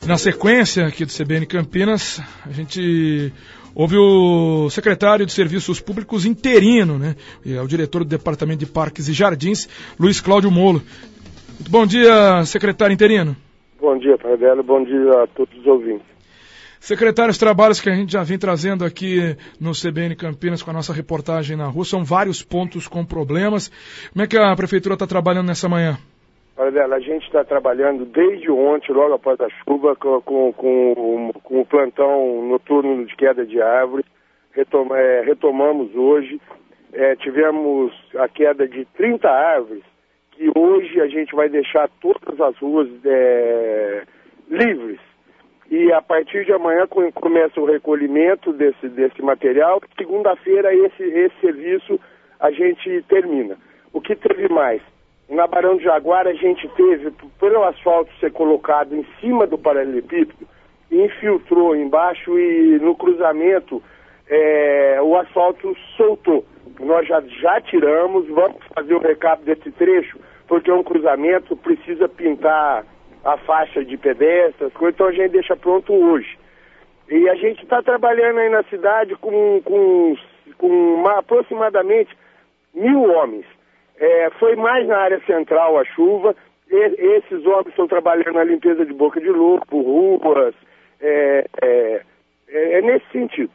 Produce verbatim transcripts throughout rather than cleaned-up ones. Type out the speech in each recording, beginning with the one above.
Na sequência aqui do C B N Campinas, a gente ouve o secretário de Serviços Públicos interino, né? E é o diretor do Departamento de Parques e Jardins, Luiz Cláudio Molo. Muito bom dia, secretário interino. Bom dia, Paradelo. Bom dia a todos os ouvintes. Secretário, os trabalhos que a gente já vem trazendo aqui no C B N Campinas com a nossa reportagem na rua, são vários pontos com problemas. Como é que a Prefeitura está trabalhando nessa manhã? Paradelo, a gente está trabalhando desde ontem, logo após a chuva, com, com, com, com o plantão noturno de queda de árvores. Retom, é, retomamos hoje, é, tivemos a queda de trinta árvores, que hoje a gente vai deixar todas as ruas é, livres. E a partir de amanhã começa o recolhimento desse, desse material. Segunda-feira esse, esse serviço a gente termina. O que teve mais? Na Barão de Jaguara a gente teve, pelo asfalto ser colocado em cima do paralelepípedo, infiltrou embaixo e no cruzamento é, o asfalto soltou. Nós já, já tiramos, vamos fazer o recap desse trecho, porque é um cruzamento, precisa pintar a faixa de pedestres, então a gente deixa pronto hoje. E a gente está trabalhando aí na cidade com, com, com uma, aproximadamente mil homens. É, foi mais na área central a chuva, e, esses homens estão trabalhando na limpeza de boca de lobo, ruas, é, é, é nesse sentido.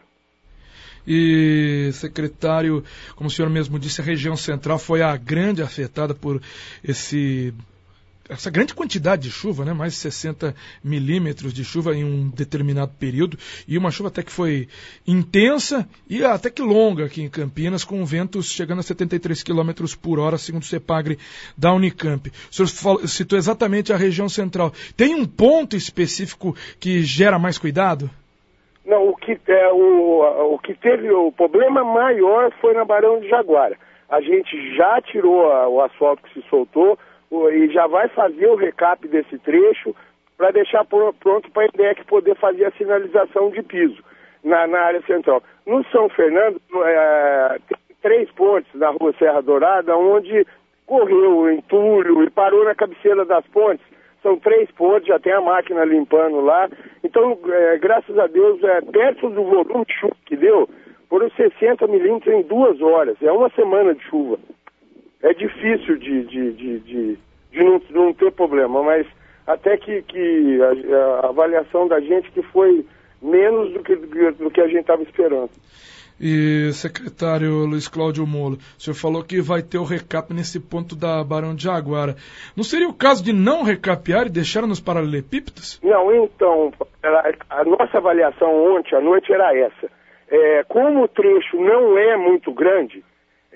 E, secretário, como o senhor mesmo disse, a região central foi a grande afetada por esse... essa grande quantidade de chuva, né? Mais de sessenta milímetros de chuva em um determinado período, e uma chuva até que foi intensa e até que longa aqui em Campinas, com ventos chegando a setenta e três quilômetros por hora, segundo o CEPAGRE da Unicamp. O senhor falou, citou exatamente a região central. Tem um ponto específico que gera mais cuidado? Não, o que, é, o, o que teve o problema maior foi na Barão de Jaguara. A gente já tirou a, o asfalto que se soltou, e já vai fazer o recap desse trecho para deixar pronto para a INDEC poder fazer a sinalização de piso na, na área central. No São Fernando, é, tem três pontes na rua Serra Dourada, onde correu o entulho e parou na cabeceira das pontes. São três pontes, já tem a máquina limpando lá. Então, é, graças a Deus, é, perto do volume de chuva que deu, foram sessenta milímetros em duas horas. É uma semana de chuva. É difícil de, de, de, de, de não, não ter problema, mas até que, que a, a avaliação da gente que foi menos do que, do que a gente estava esperando. E, secretário Luiz Cláudio Molo, o senhor falou que vai ter o recap nesse ponto da Barão de Jaguara. Não seria o caso de não recapear e deixar nos paralelepípedos? Não, então, a, a nossa avaliação ontem à noite era essa. É, como o trecho não é muito grande,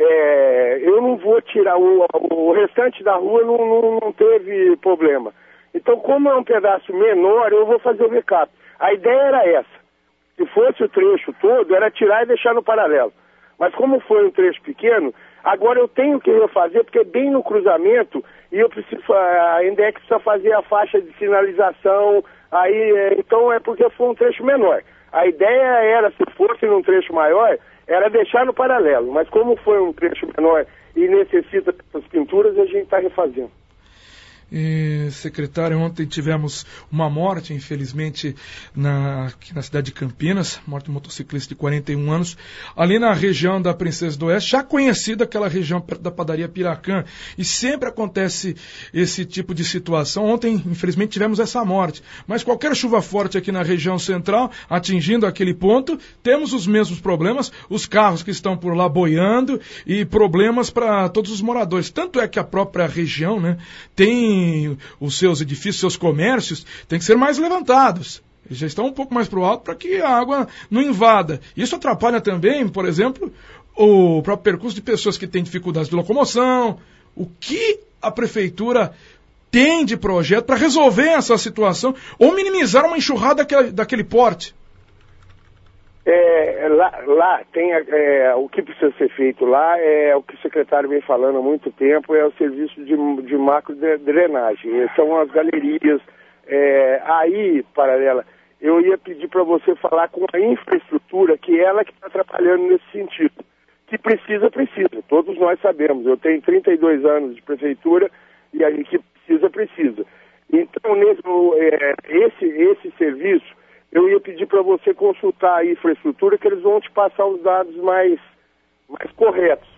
É, eu não vou tirar, o, o restante da rua não, não, não teve problema. Então, como é um pedaço menor, eu vou fazer o recap. A ideia era essa. Se fosse o trecho todo, era tirar e deixar no paralelo. Mas como foi um trecho pequeno, agora eu tenho que refazer, porque é bem no cruzamento, e eu preciso, a INDEC precisa fazer a faixa de sinalização, aí, então é porque foi um trecho menor. A ideia era, se fosse num trecho maior, era deixar no paralelo, mas como foi um trecho menor e necessita dessas pinturas, a gente está refazendo. E, secretário, ontem tivemos uma morte, infelizmente, na, aqui na cidade de Campinas, morte de um motociclista de quarenta e um anos, ali na região da Princesa do Oeste, já conhecida aquela região perto da padaria Piracã, e sempre acontece esse tipo de situação. Ontem, infelizmente, tivemos essa morte, mas qualquer chuva forte aqui na região central, atingindo aquele ponto, temos os mesmos problemas, os carros que estão por lá boiando, e problemas para todos os moradores. Tanto é que a própria região, né, tem os seus edifícios, seus comércios, têm que ser mais levantados. Eles já estão um pouco mais para o alto para que a água não invada. Isso atrapalha também, por exemplo, o próprio percurso de pessoas que têm dificuldades de locomoção. O que a prefeitura tem de projeto para resolver essa situação ou minimizar uma enxurrada daquele, daquele porte? É, lá, lá tem é, o que precisa ser feito lá, é o que o secretário vem falando há muito tempo, é o serviço de, de macro drenagem, são as galerias. É, aí, Paralela, eu ia pedir para você falar com a infraestrutura, que é ela que está atrapalhando nesse sentido. Que precisa, precisa, todos nós sabemos. Eu tenho trinta e dois anos de prefeitura e a gente que precisa, precisa. Então, nesse, é, esse, esse serviço, eu ia pedir para você consultar a infraestrutura, que eles vão te passar os dados mais, mais corretos.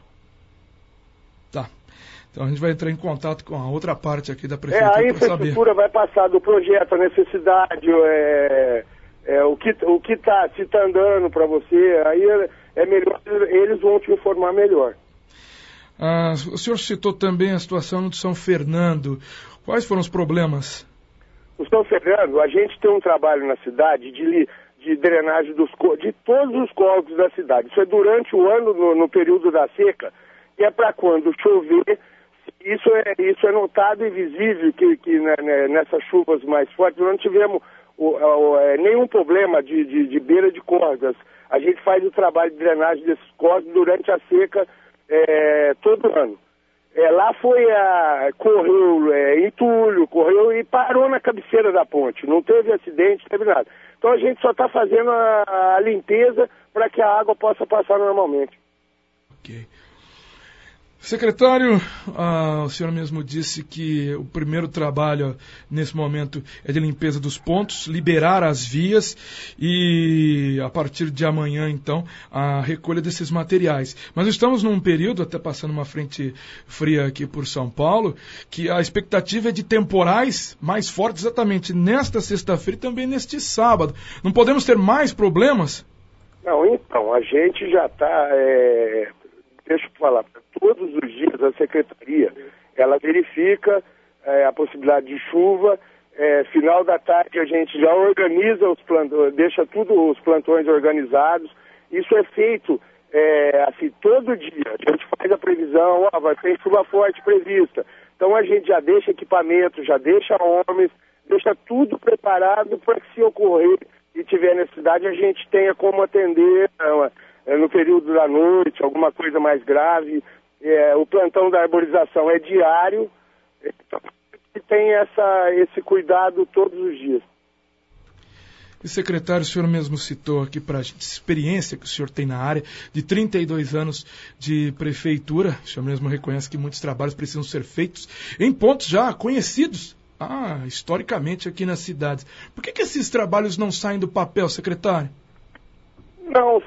Tá. Então a gente vai entrar em contato com a outra parte aqui da prefeitura. É, a infraestrutura vai passar do projeto, a necessidade, é, é, o que o que tá, se está andando para você, aí é, é melhor, eles vão te informar melhor. Ah, o senhor citou também a situação de São Fernando. Quais foram os problemas? O São Fernando, a gente tem um trabalho na cidade de, de drenagem dos, de todos os córregos da cidade. Isso é durante o ano, no, no período da seca, e é para quando chover. Isso é, isso é notado e visível que, que né, nessas chuvas mais fortes nós não tivemos o, o, é, nenhum problema de, de, de beira de córregos. A gente faz o trabalho de drenagem desses córregos durante a seca é, todo ano. É, lá foi a. correu é, entulho, correu e parou na cabeceira da ponte. Não teve acidente, não teve nada. Então a gente só está fazendo a, a limpeza para que a água possa passar normalmente. Ok. Secretário, ah, o senhor mesmo disse que o primeiro trabalho nesse momento é de limpeza dos pontos, liberar as vias e a partir de amanhã, então, a recolha desses materiais. Mas estamos num período, até passando uma frente fria aqui por São Paulo, que a expectativa é de temporais mais fortes exatamente nesta sexta-feira e também neste sábado. Não podemos ter mais problemas? Não, então, a gente já está... É... Deixa eu falar, todos os dias a Secretaria, ela verifica é, a possibilidade de chuva, é, final da tarde a gente já organiza os plantões, deixa tudo os plantões organizados, isso é feito é, assim, todo dia, a gente faz a previsão, ó, vai ter chuva forte prevista, então a gente já deixa equipamento, já deixa homens, deixa tudo preparado para que se ocorrer e tiver necessidade a gente tenha como atender é, no período da noite, alguma coisa mais grave. É, o plantão da arborização é diário, então tem essa, esse cuidado todos os dias. E, secretário, o senhor mesmo citou aqui para a gente a experiência que o senhor tem na área, de trinta e dois anos de prefeitura. O senhor mesmo reconhece que muitos trabalhos precisam ser feitos em pontos já conhecidos, ah, historicamente, aqui nas cidades. Por que, que esses trabalhos não saem do papel, secretário? Não,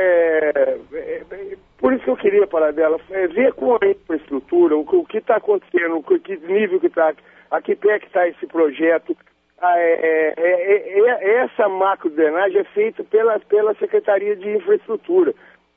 é, é, é, por isso que eu queria falar dela, é, ver com a infraestrutura, o, o que está acontecendo, o que nível que está, a que pé que está esse projeto. A, é, é, é, essa macro-drenagem é feita pela, pela Secretaria de Infraestrutura.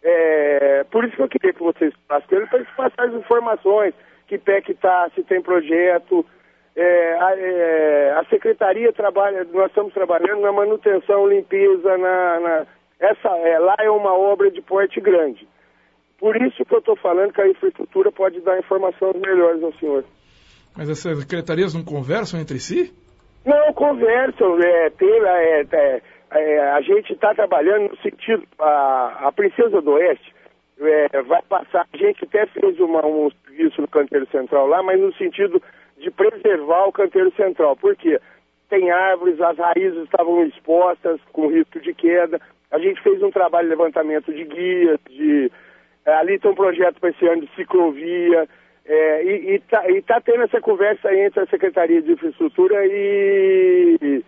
É, por isso que eu queria que vocês falassem, para eles passarem as informações, que pé que está, se tem projeto. É, a, é, a Secretaria trabalha, nós estamos trabalhando na manutenção, limpeza, na... na Essa, é, lá é uma obra de porte grande. Por isso que eu estou falando que a infraestrutura pode dar informações melhores ao senhor. Mas as secretarias não conversam entre si? Não, conversam. É, pela, é, é, é, a gente está trabalhando no sentido... A, a Princesa do Oeste é, vai passar... A gente até fez uma, um serviço no canteiro central lá, mas no sentido de preservar o canteiro central. Por quê? Tem árvores, as raízes estavam expostas com risco de queda. A gente fez um trabalho de levantamento de guias, de, é, ali tem um projeto para esse ano de ciclovia, é, e está tá tendo essa conversa entre a Secretaria de Infraestrutura e, e,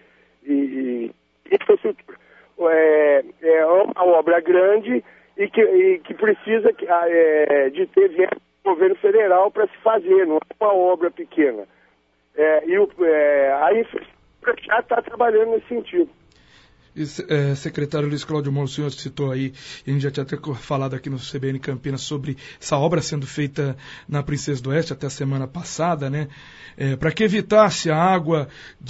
e Infraestrutura. É, é uma obra grande e que, e que precisa é, de ter verba do governo federal para se fazer, não é uma obra pequena. É, e o, é, a infraestrutura já está trabalhando nesse sentido. E, é, secretário Luiz Cláudio Moura, o senhor citou aí, e a gente já tinha até falado aqui no C B N Campinas sobre essa obra sendo feita na Princesa do Oeste até a semana passada, né? É, para que evitasse a água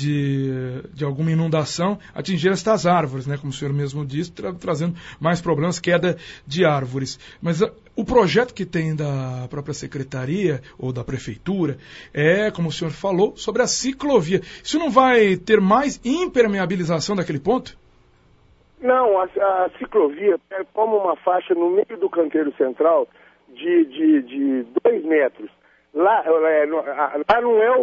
de, de alguma inundação atingir estas árvores, né? Como o senhor mesmo disse, tra trazendo mais problemas, queda de árvores. Mas a, o projeto que tem da própria secretaria ou da prefeitura é, como o senhor falou, sobre a ciclovia. Isso não vai ter mais impermeabilização daquele ponto? Não, a, a ciclovia é como uma faixa no meio do canteiro central de, de, de dois metros. Lá, é, lá não é o,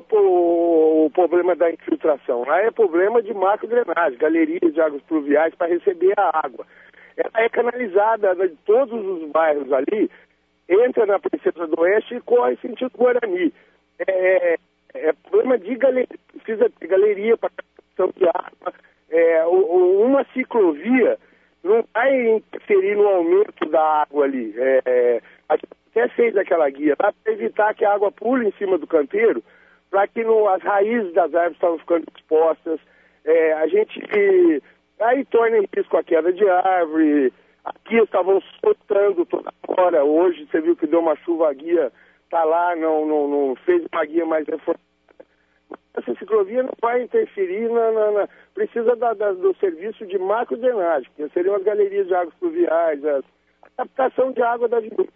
o problema da infiltração, lá é problema de macro-drenagem, galerias de águas pluviais para receber a água. Ela é canalizada de todos os bairros ali, entra na Princesa do Oeste e corre sentido Guarani. É, é problema de galeria, precisa ter galeria para captação de água. É, uma ciclovia não vai interferir no aumento da água ali. É, a gente até fez aquela guia lá para evitar que a água pule em cima do canteiro, para que não, as raízes das árvores estavam ficando expostas. É, a gente aí torna em risco a queda de árvore. Aqui estavam soltando toda hora. Hoje você viu que deu uma chuva, a guia está lá, não, não, não fez uma guia mais reforçada. Essa ciclovia não vai interferir, na, na, na precisa da, da, do serviço de macro-drenagem, que seriam as galerias de águas pluviais, as, a captação de água da avenida.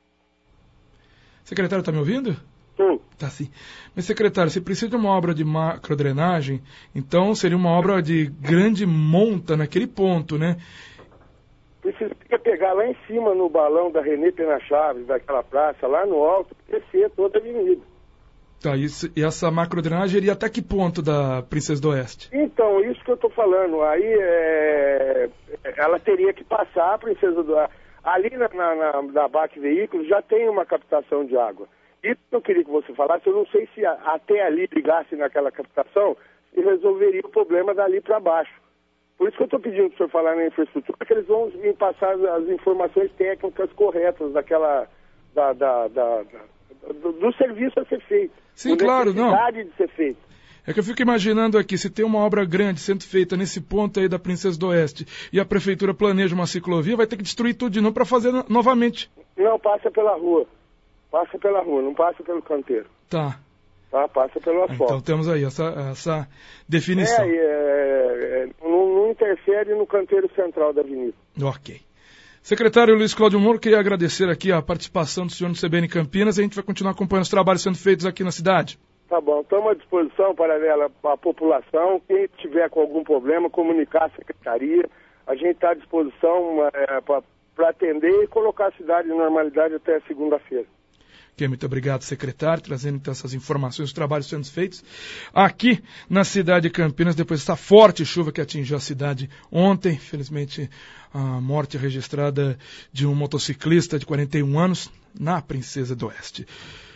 Secretário, está me ouvindo? Sim. Tá sim. Mas, secretário, se precisa de uma obra de macro-drenagem, então seria uma obra de grande monta naquele ponto, né? Precisaria pegar lá em cima no balão da René Pena Chaves, daquela praça, lá no alto, descer toda a avenida. Tá, isso, e essa macrodrenagem iria até que ponto da Princesa do Oeste? Então, isso que eu estou falando. Aí é, ela teria que passar a Princesa do Oeste. Ali na, na, na B A C Veículos já tem uma captação de água. Isso que eu queria que você falasse, eu não sei se a, até ali ligasse naquela captação, se resolveria o problema dali para baixo. Por isso que eu estou pedindo para o senhor falar na infraestrutura, que eles vão me passar as informações técnicas corretas daquela, da, da, da, da, do, do serviço a ser feito. Sim, claro, não. Necessidade de ser feito. É que eu fico imaginando aqui, se tem uma obra grande sendo feita nesse ponto aí da Princesa do Oeste e a prefeitura planeja uma ciclovia, vai ter que destruir tudo de novo para fazer no- novamente. Não, passa pela rua. Passa pela rua, não passa pelo canteiro. Tá. Tá? Passa pelo asfalto. Então temos aí essa, essa definição. É, é, é, não, não interfere no canteiro central da avenida. Ok. Secretário Luiz Cláudio Moro, queria agradecer aqui a participação do senhor no C B N Campinas. A gente vai continuar acompanhando os trabalhos sendo feitos aqui na cidade. Tá bom, estamos à disposição para a população. Quem tiver com algum problema, comunicar a secretaria. A gente está à disposição é, para atender e colocar a cidade em normalidade até segunda-feira. Ok, muito obrigado, secretário, trazendo então essas informações dos trabalhos sendo feitos aqui na cidade de Campinas, depois dessa forte chuva que atingiu a cidade ontem. Infelizmente, a morte registrada de um motociclista de quarenta e um anos na Princesa do Oeste.